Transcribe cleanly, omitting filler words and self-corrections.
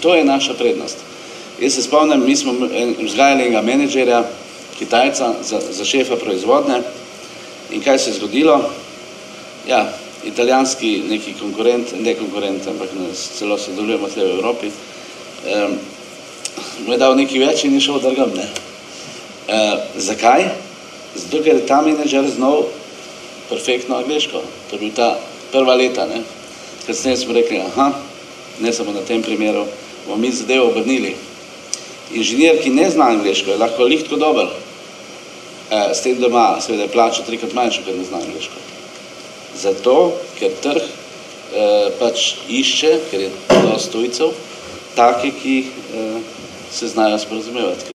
To je naša prednost. Jaz se spomnim, mi smo vzgajali enega menedžerja, Kitajca, za šefa proizvodne in kaj se je zgodilo? Ja, italijanski neki konkurent, ne konkurent, ampak celo sodelujemo tle v Evropi, mu je dal nekaj več in je šel drgam, ne. Zakaj? Zato, ker je ta menedžer znal perfektno angleško. To je bil ta prva leta, ne. Kasneje smo rekli, aha, ne samo na tem primeru, bomo mi zadevo obrnili. Inženir, ki ne zna angleško, je lahko lihtko dober, s tem, da ima seveda plačo 3-krat manjšo, ker ne zna angleško. Zato, ker trg pač išče, ker je dosti tujcev, take, ki se znajo sporazumevati.